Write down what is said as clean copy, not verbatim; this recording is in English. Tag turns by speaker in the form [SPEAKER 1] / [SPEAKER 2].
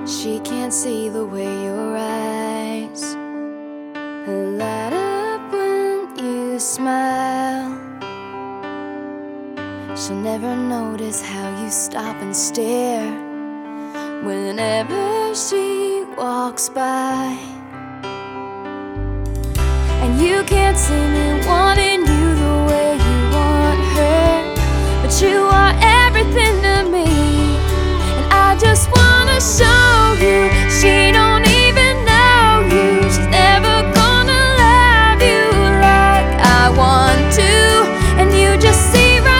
[SPEAKER 1] She can't see the way your eyes light up when you smile. She'll never notice how you stop and stare whenever she walks by. And you can't see me